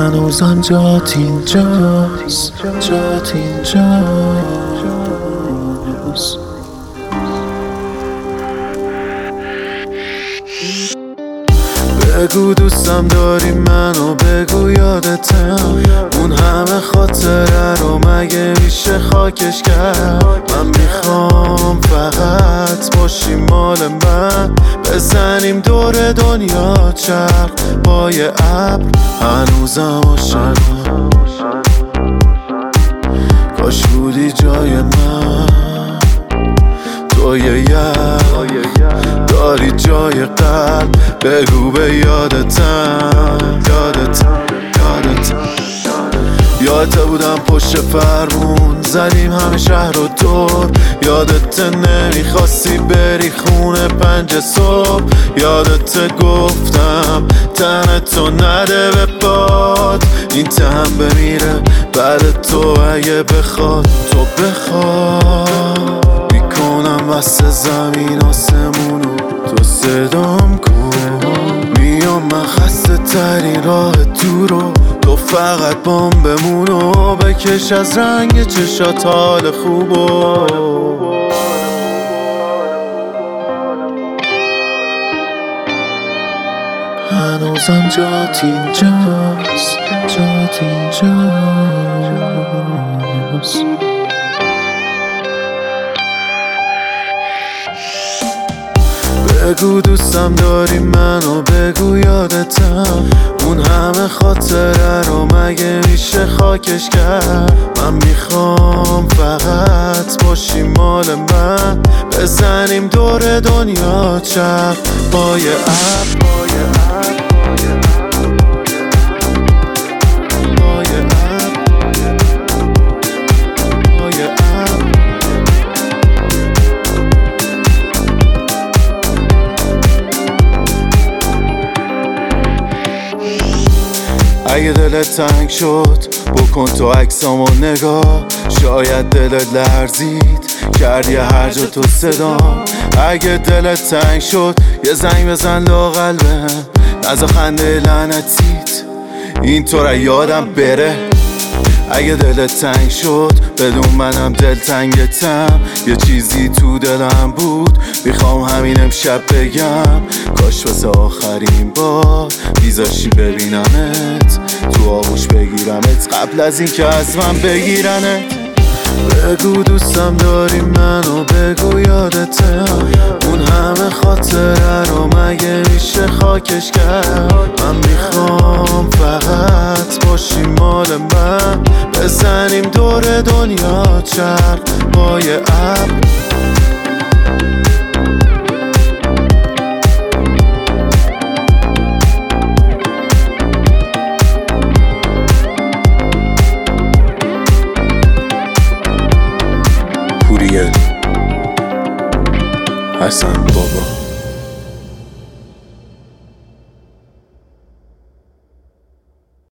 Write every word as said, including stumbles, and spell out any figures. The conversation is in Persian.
هنوزم جات اینجاست، جات اینجاست. بگو دوستم داری منو، بگو یادتم اون همه خاطره رو مگه میشه خاکش کرد. من میخوام فقط باشی مال من، بزنیم دور دنیا چرخ با یه ابر. هنوزم عاشقم، کاش بودی جای من. تو یه یاد داری جای قلب، بگو به یادتم، یادتم، یادتم. یادت بودم پشت فرمون زدیم همه شهر رو دور. یادت نمیخواستی بری خونه پنج صبح. یادت گفتم تنتو نده به باد، این تن بمیره بعد تو اگه بخواد. تو بخواد میکنم واسه زمین آسمونو، تو صدام کن. میام من خسته ترین راه دورو، تو فقط بام بمونو. بکش از رنگ چشات حال خوبو. هنوزم جات اینجاست، جات اینجاست. بگو دوستم داری منو، بگو یادتم اون همه خاطره رو مگه میشه خاکش کرد. من میخوام فقط باشی مال من، بزنیم دور دنیا چرخ با یه ابر. اگه دلت تنگ شد بکن تو عکسامو نگاه، شاید دلت لرزید کردی هر جا تو صدام. اگه دلت تنگ شد یه زنگ بزن لا قلبم، نزا خنده لعنتیت اینطور یادم بره. اگه دلت تنگ شد بدون منم دلتنگتم، یه چیزی تو دلم بود میخوام همین امشب بگم. کاش واسه آخرین بار میذاشی ببینمت، تو آغوش بگیرمت قبل از این که از من بگیرنت. بگو دوستم داری منو، بگو یادتم اون همه خاطره رو مگه میشه خاکش کرد. من میخوام فقط باشی مال من، بزنیم دور دنیا چرخ با یه ابر. حسن بابا.